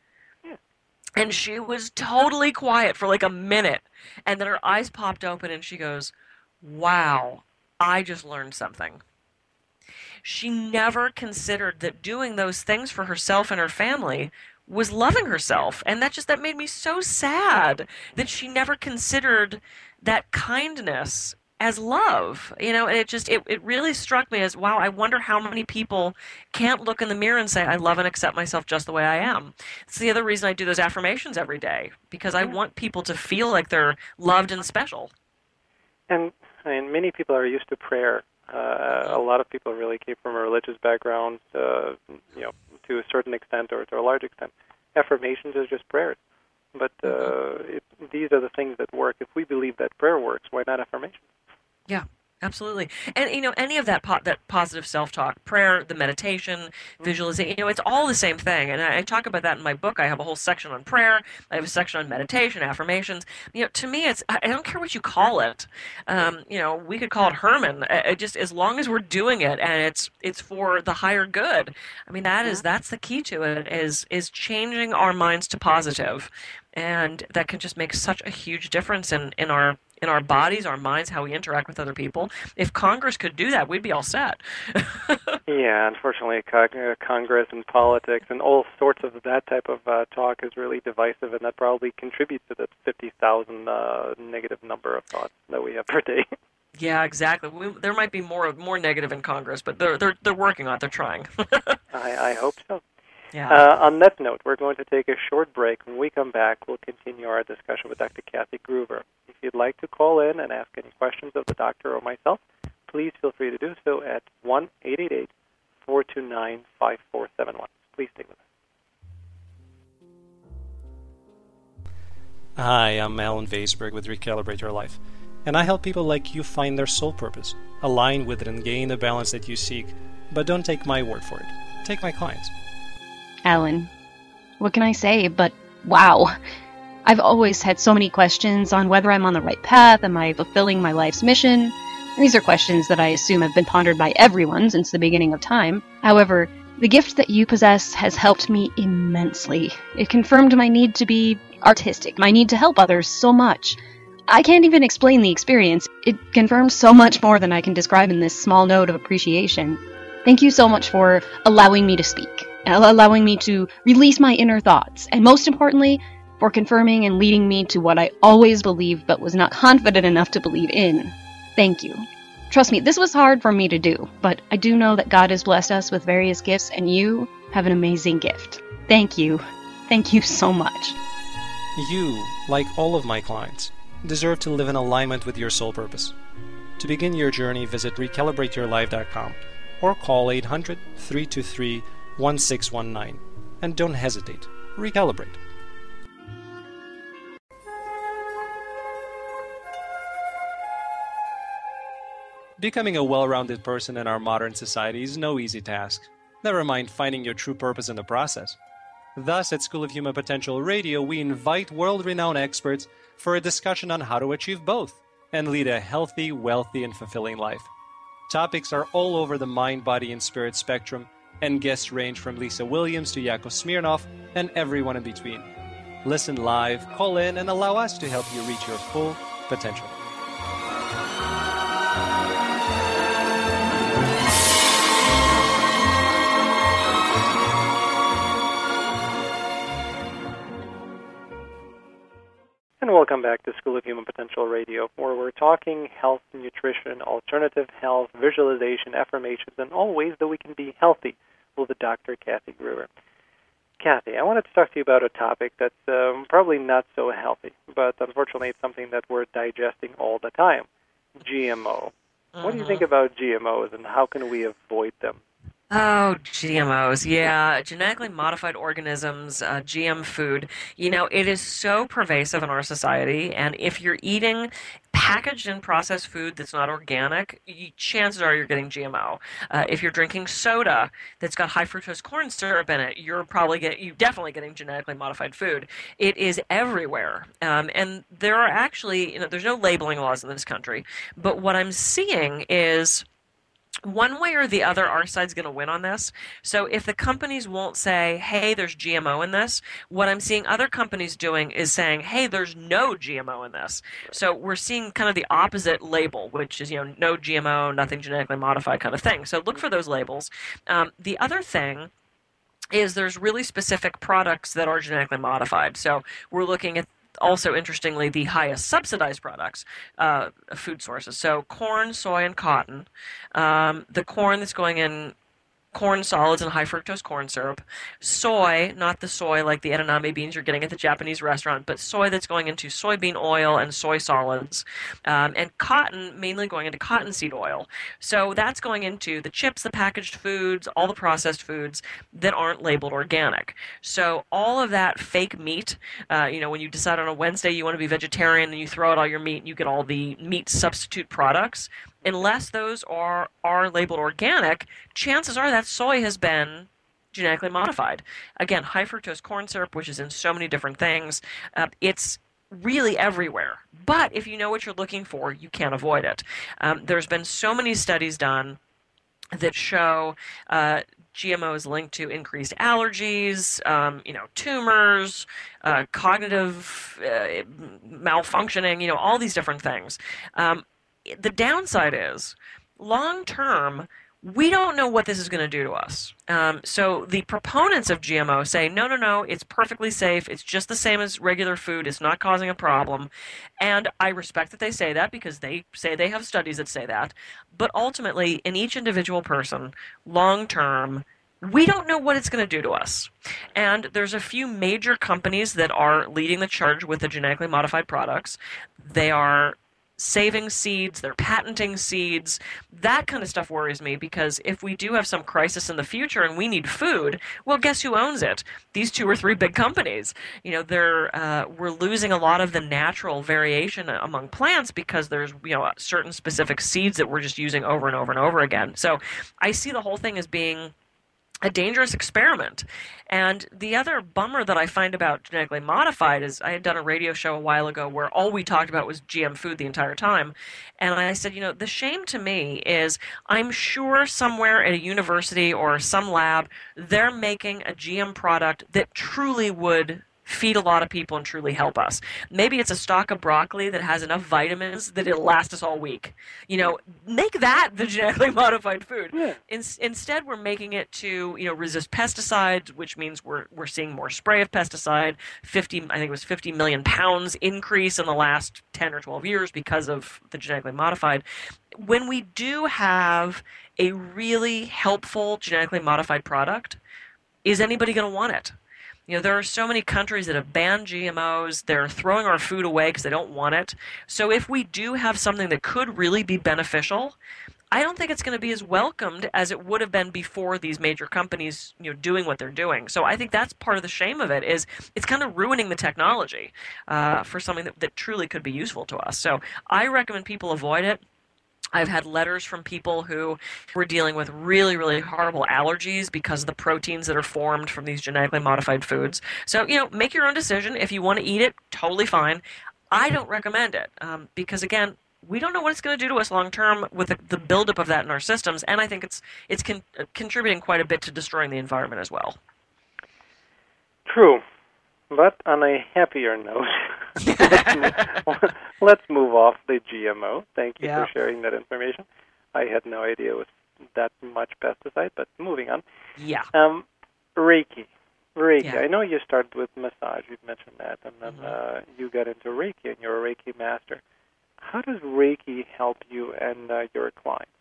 And she was totally quiet for like a minute. And then her eyes popped open and she goes, wow, I just learned something. She never considered that doing those things for herself and her family was loving herself. And that just, that made me so sad that she never considered that kindness as love, you know, and it just, it, it really struck me as, wow, I wonder how many people can't look in the mirror and say, I love and accept myself just the way I am. It's the other reason I do those affirmations every day, because I want people to feel like they're loved and special.
And, I mean, many people are used to prayer. Uh, a lot of people really came from a religious background, uh, you know, to a certain extent or to a large extent. Affirmations is just prayers. But uh, it, these are the things that work. If we believe that prayer works, why not affirmations?
Yeah, absolutely. And, you know, any of that po- that positive self-talk, prayer, the meditation, visualization, you know, it's all the same thing. And I, I talk about that in my book. I have a whole section on prayer. I have a section on meditation, affirmations. You know, to me, it's, I don't care what you call it. Um, you know, we could call it Herman. It just, as long as we're doing it and it's it's for the higher good. I mean, that is, that's the key to it, is is changing our minds to positive. And that can just make such a huge difference in, in our in our bodies, our minds, how we interact with other people. If Congress could do that, we'd be all set.
Yeah, unfortunately, Congress and politics and all sorts of that type of uh, talk is really divisive, and that probably contributes to the fifty thousand uh, negative number of thoughts that we have per day.
Yeah, exactly. We, there might be more more negative in Congress, but they're they're they're working on it. They're trying.
I, I hope so.
Yeah.
Uh, on that note, we're going to take a short break. When we come back, we'll continue our discussion with Doctor Kathy Gruber. If you'd like to call in and ask any questions of the doctor or myself, please feel free to do so at one eight eight eight, four two nine, five four seven one. Please stay with us.
Hi, I'm Alan Weisberg with Recalibrate Your Life, and I help people like you find their soul purpose, align with it, and gain the balance that you seek. But don't take my word for it. Take my clients.
Alan, what can I say but wow. I've always had so many questions on whether I'm on the right path, am I fulfilling my life's mission? These are questions that I assume have been pondered by everyone since the beginning of time. However, the gift that you possess has helped me immensely. It confirmed my need to be artistic, my need to help others so much. I can't even explain the experience. It confirmed so much more than I can describe in this small note of appreciation. Thank you so much for allowing me to speak, allowing me to release my inner thoughts, and most importantly, for confirming and leading me to what I always believed but was not confident enough to believe in. Thank you. Trust me, this was hard for me to do, but I do know that God has blessed us with various gifts, and you have an amazing gift. Thank you. Thank you so much.
You, like all of my clients, deserve to live in alignment with your soul purpose. To begin your journey, visit recalibrate your life dot com or call eight hundred, three two three, one six one nine. And don't hesitate. Recalibrate. Becoming a well-rounded person in our modern society is no easy task. Never mind finding your true purpose in the process. Thus, at School of Human Potential Radio, we invite world-renowned experts for a discussion on how to achieve both and lead a healthy, wealthy, and fulfilling life. Topics are all over the mind, body, and spirit spectrum, and guests range from Lisa Williams to Yakov Smirnoff and everyone in between. Listen live, call in, and allow us to help you reach your full potential.
And And welcome back to School of Human Potential Radio, where we're talking health, nutrition, alternative health, visualization, affirmations, and all ways that we can be healthy with Doctor Kathy Gruber. Kathy, I wanted to talk to you about a topic that's um, probably not so healthy, but unfortunately it's something that we're digesting all the time, G M O. Mm-hmm. What do you think about G M Os, and how can we avoid them?
Oh, G M Os, yeah. Genetically modified organisms, uh, G M food. You know, it is so pervasive in our society, and if you're eating packaged and processed food that's not organic, you, chances are you're getting G M O. Uh, if you're drinking soda that's got high fructose corn syrup in it, you're probably get, you're definitely getting genetically modified food. It is everywhere, um, and there are actually, you know, there's no labeling laws in this country, but what I'm seeing is, one way or the other, our side's going to win on this. So if the companies won't say, hey, there's G M O in this, what I'm seeing other companies doing is saying, hey, there's no G M O in this. So we're seeing kind of the opposite label, which is, you know, no G M O, nothing genetically modified kind of thing. So look for those labels. Um, the other thing is there's really specific products that are genetically modified. So we're looking at also, interestingly, the highest subsidized products, uh, food sources. So corn, soy, and cotton. Um, the corn that's going in corn solids and high fructose corn syrup. Soy, not the soy like the edamame beans you're getting at the Japanese restaurant, but soy that's going into soybean oil and soy solids. Um, and cotton, mainly going into cottonseed oil. So that's going into the chips, the packaged foods, all the processed foods that aren't labeled organic. So all of that fake meat, uh, you know, when you decide on a Wednesday you want to be vegetarian and you throw out all your meat and you get all the meat substitute products, unless those are, are labeled organic, chances are that soy has been genetically modified. Again, high fructose corn syrup, which is in so many different things, uh, it's really everywhere. But if you know what you're looking for, you can't avoid it. Um, there's been so many studies done that show uh, G M Os linked to increased allergies, um, you know, tumors, uh, cognitive uh, malfunctioning, you know, all these different things. Um, The downside is, long term, we don't know what this is going to do to us. Um, so the proponents of G M O say, no, no, no, it's perfectly safe. It's just the same as regular food. It's not causing a problem. And I respect that they say that because they say they have studies that say that. But ultimately, in each individual person, long term, we don't know what it's going to do to us. And there's a few major companies that are leading the charge with the genetically modified products. They are saving seeds, they're patenting seeds. That kind of stuff worries me because if we do have some crisis in the future and we need food, well, guess who owns it? These two or three big companies. You know, they're uh, we're losing a lot of the natural variation among plants because there's, you know, certain specific seeds that we're just using over and over and over again. So I see the whole thing as being a dangerous experiment. And the other bummer that I find about genetically modified is I had done a radio show a while ago where all we talked about was G M food the entire time. And I said, you know, the shame to me is I'm sure somewhere at a university or some lab, they're making a G M product that truly would feed a lot of people and truly help us. Maybe it's a stalk of broccoli that has enough vitamins that it'll last us all week. You know, make that the genetically modified food.
Yeah.
In, instead, we're making it to, you know, resist pesticides, which means we're we're seeing more spray of pesticide. fifty, I think it was fifty million pounds increase in the last ten or twelve years because of the genetically modified. When we do have a really helpful genetically modified product, is anybody going to want it? You know, there are so many countries that have banned G M Os. They're throwing our food away because they don't want it. So if we do have something that could really be beneficial, I don't think it's going to be as welcomed as it would have been before these major companies, you know, doing what they're doing. So I think that's part of the shame of it is it's kind of ruining the technology uh, for something that, that truly could be useful to us. So I recommend people avoid it. I've had letters from people who were dealing with really, really horrible allergies because of the proteins that are formed from these genetically modified foods. So, you know, make your own decision. If you want to eat it, totally fine. I don't recommend it um, because, again, we don't know what it's going to do to us long term with the, the buildup of that in our systems, and I think it's it's con- contributing quite a bit to destroying the environment as well.
True. But on a happier note, let's, move, let's move off the G M O. Thank you
yeah.
for sharing that information. I had no idea it was that much pesticide, but moving on.
Yeah.
Um, Reiki. Reiki.
Yeah.
I know you started with massage. You've mentioned that, and then
Mm-hmm.
uh, you got into Reiki, and you're a Reiki master. How does Reiki help you and uh, your clients?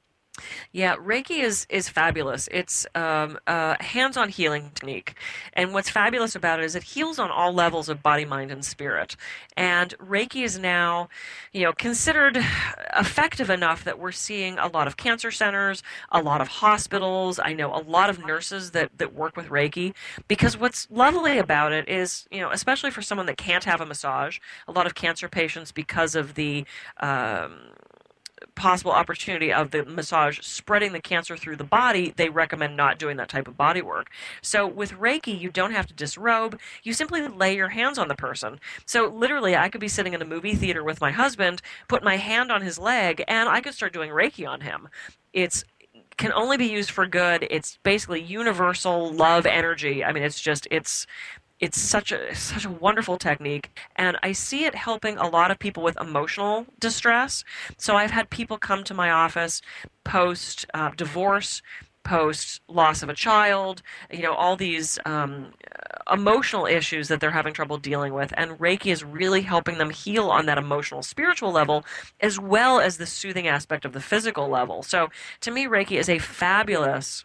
Yeah, Reiki is is fabulous. It's um, a hands-on healing technique, and what's fabulous about it is it heals on all levels of body, mind, and spirit. And Reiki is now, you know, considered effective enough that we're seeing a lot of cancer centers, a lot of hospitals. I know a lot of nurses that that work with Reiki, because what's lovely about it is, you know, especially for someone that can't have a massage, a lot of cancer patients, because of the um, possible opportunity of the massage spreading the cancer through the body, they recommend not doing that type of body work. So with Reiki, you don't have to disrobe. You simply lay your hands on the person. So literally, I could be sitting in a movie theater with my husband, put my hand on his leg, and I could start doing Reiki on him. It's can only be used for good. It's basically universal love energy. I mean, it's just, it's It's such a such a wonderful technique, and I see it helping a lot of people with emotional distress. So I've had people come to my office post uh, divorce, post loss of a child, you know, all these um, emotional issues that they're having trouble dealing with, and Reiki is really helping them heal on that emotional, spiritual level, as well as the soothing aspect of the physical level. So to me, Reiki is a fabulous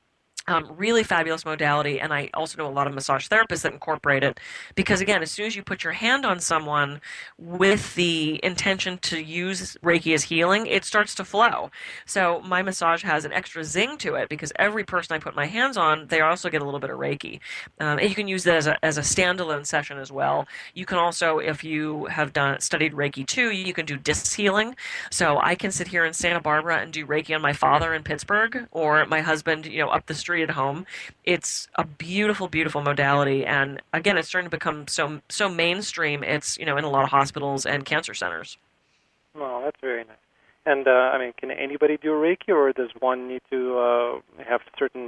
Um, really fabulous modality, and I also know a lot of massage therapists that incorporate it, because again, as soon as you put your hand on someone with the intention to use Reiki as healing, it starts to flow. So my massage has an extra zing to it, because every person I put my hands on, they also get a little bit of Reiki. Um, and you can use that as a, as a standalone session as well. You can also, if you have done studied Reiki too, you can do disc healing. So I can sit here in Santa Barbara and do Reiki on my father in Pittsburgh, or my husband, you know, up the street at home. It's a beautiful, beautiful modality, and again, it's starting to become so so mainstream. It's, you know, in a lot of hospitals and cancer centers.
Well, that's very nice. And uh, I mean, can anybody do Reiki, or does one need to uh, have certain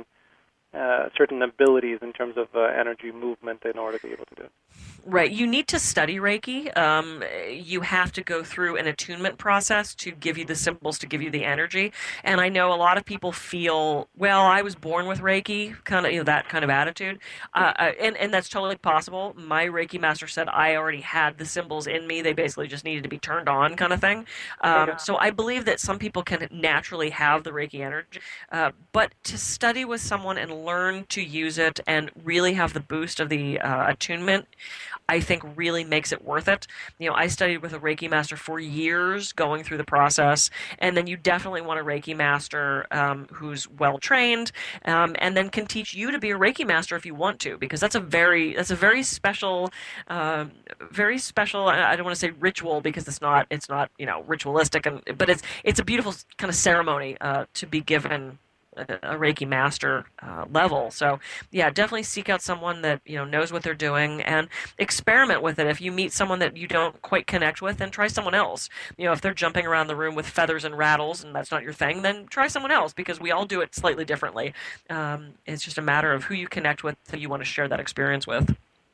uh, certain abilities in terms of uh, energy movement in order to be able to do it?
Right. You need to study Reiki. Um, you have to go through an attunement process to give you the symbols, to give you the energy. And I know a lot of people feel, well, I was born with Reiki, kind of, you know, that kind of attitude. Uh, and, and that's totally possible. My Reiki master said I already had the symbols in me. They basically just needed to be turned on, kind of thing. Um, so I believe that some people can naturally have the Reiki energy. Uh, but to study with someone and learn to use it and really have the boost of the uh, attunement, I think really makes it worth it. You know, I studied with a Reiki master for years going through the process, and then you definitely want a Reiki master um, who's well trained, um, and then can teach you to be a Reiki master if you want to, because that's a very that's a very special, uh, very special. I don't want to say ritual, because it's not it's not you know ritualistic, and but it's it's a beautiful kind of ceremony uh, to be given a Reiki master uh, level. So yeah, definitely seek out someone that, you know, knows what they're doing, and experiment with it. If you meet someone that you don't quite connect with, then try someone else. You know, if they're jumping around the room with feathers and rattles and that's not your thing, then try someone else, because we all do it slightly differently. Um, it's just a matter of who you connect with, who you want to share that experience with.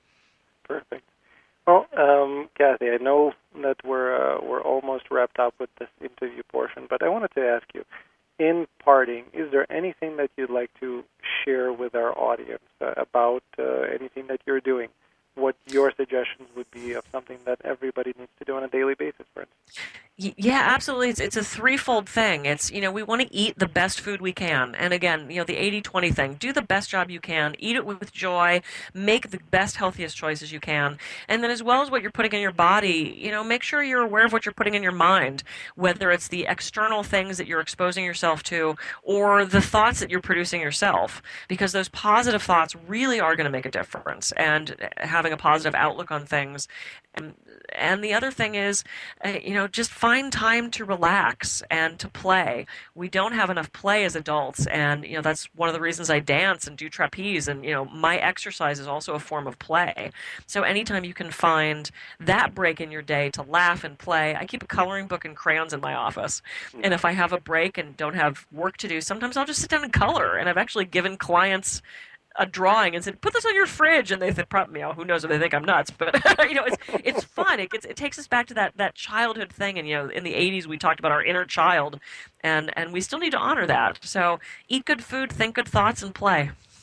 Perfect. Well, um, Kathy, I know that we're uh, we're almost wrapped up with this interview portion, but I wanted to ask you, in parting, is there anything that you'd like to share with our audience uh, about uh, anything that you're doing? What your suggestions would be of something that everybody needs to do on a daily basis, for instance?
Yeah, absolutely. It's it's a threefold thing. It's, you know, we want to eat the best food we can. And again, you know, the eighty twenty thing. Do the best job you can. Eat it with joy. Make the best, healthiest choices you can. And then as well as what you're putting in your body, you know, make sure you're aware of what you're putting in your mind, whether it's the external things that you're exposing yourself to or the thoughts that you're producing yourself, because those positive thoughts really are going to make a difference, and having a positive outlook on things. And, and the other thing is, uh, you know, just find time to relax and to play. We don't have enough play as adults, and, you know, that's one of the reasons I dance and do trapeze, and, you know, my exercise is also a form of play. So anytime you can find that break in your day to laugh and play. I keep a coloring book and crayons in my office, and if I have a break and don't have work to do, sometimes I'll just sit down and color, and I've actually given clients a drawing and said, put this on your fridge, and they said, probably, you know, who knows if they think I'm nuts, but you know, it's it's fun. It gets it takes us back to that that childhood thing, and you know, in the eighties we talked about our inner child, and and we still need to honor that. So eat good food, think good thoughts, and play.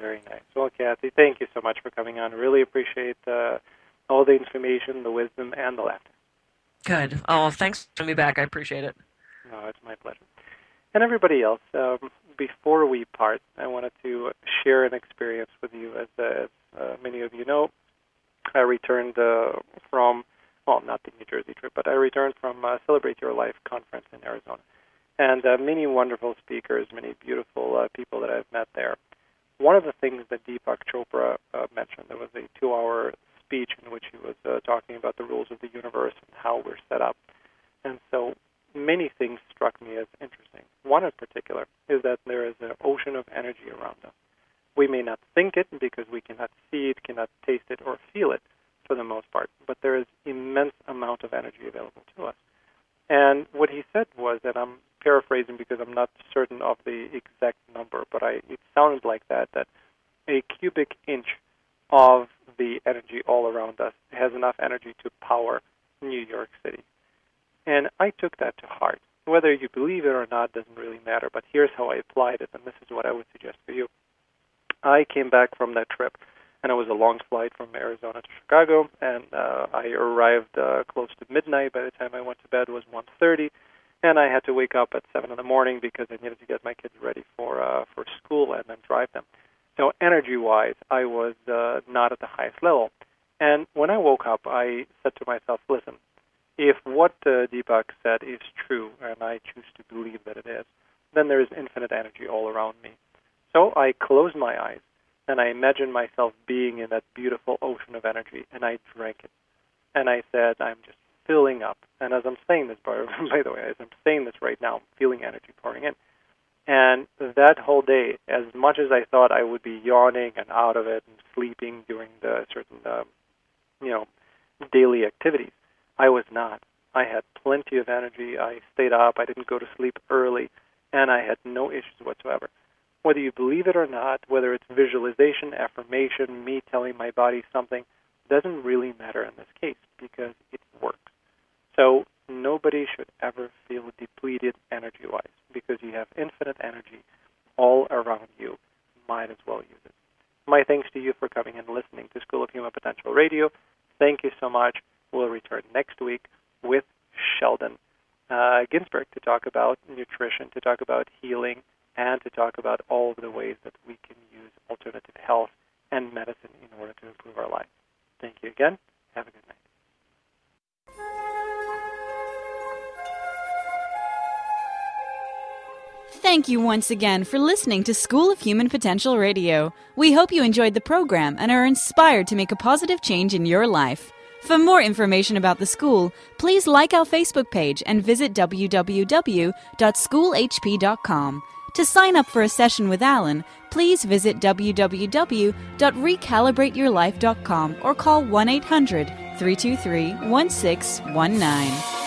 Very nice. Well, Kathy, thank you so much for coming on. Really appreciate uh, all the information, the wisdom, and the laughter.
Good. Oh, thanks for having me back. I appreciate it.
No, it's my pleasure. And everybody else, um, before we part, I wanted to share an experience with you. As, uh, as uh, many of you know, I returned uh, from, well, not the New Jersey trip, but I returned from uh, Celebrate Your Life conference in Arizona. And uh, many wonderful speakers, many beautiful uh, people that I've met there. One of the things that Deepak Chopra uh, mentioned, there was a two-hour speech in which he was uh, talking about the rules of the universe and how we're set up. And so many things struck me as interesting. One in particular is that there is an ocean of energy around us. We may not think it because we cannot see it, cannot taste it, or feel it for the most part, but there is immense amount of energy available to us. And what he said was, and I'm paraphrasing because I'm not certain of the exact number, but I, it sounded like that, that a cubic inch of the energy all around us has enough energy to power New York City. And I took that to heart. Whether you believe it or not doesn't really matter, but here's how I applied it, and this is what I would suggest for you. I came back from that trip, and it was a long flight from Arizona to Chicago, and uh, I arrived uh, close to midnight. By the time I went to bed, it was one thirty, and I had to wake up at seven in the morning because I needed to get my kids ready for uh, for school and then drive them. So energy-wise, I was uh, not at the highest level. And when I woke up, I said to myself, listen, if what uh, Deepak said is true, and I choose to believe that it is, then there is infinite energy all around me. So I closed my eyes, and I imagined myself being in that beautiful ocean of energy, and I drank it. And I said, I'm just filling up. And as I'm saying this, by, by the way, as I'm saying this right now, I'm feeling energy pouring in. And that whole day, as much as I thought I would be yawning and out of it and sleeping during the certain, uh, you know, daily activities, I was not. I had plenty of energy. I stayed up. I didn't go to sleep early, and I had no issues whatsoever. Whether you believe it or not, whether it's visualization, affirmation, me telling my body something, doesn't really matter in this case because it works. So nobody should ever feel depleted energy-wise because you have infinite energy all around you. Might as well use it. My thanks to you for coming and listening to School of Human Potential Radio. Thank you so much. We'll return next week with Sheldon uh, Ginsberg to talk about nutrition, to talk about healing, and to talk about all of the ways that we can use alternative health and medicine in order to improve our lives. Thank you again. Have a good night.
Thank you once again for listening to School of Human Potential Radio. We hope you enjoyed the program and are inspired to make a positive change in your life. For more information about the school, please like our Facebook page and visit w w w dot school h p dot com. To sign up for a session with Alan, please visit w w w dot recalibrate your life dot com or call one eight hundred, three two three, one six one nine.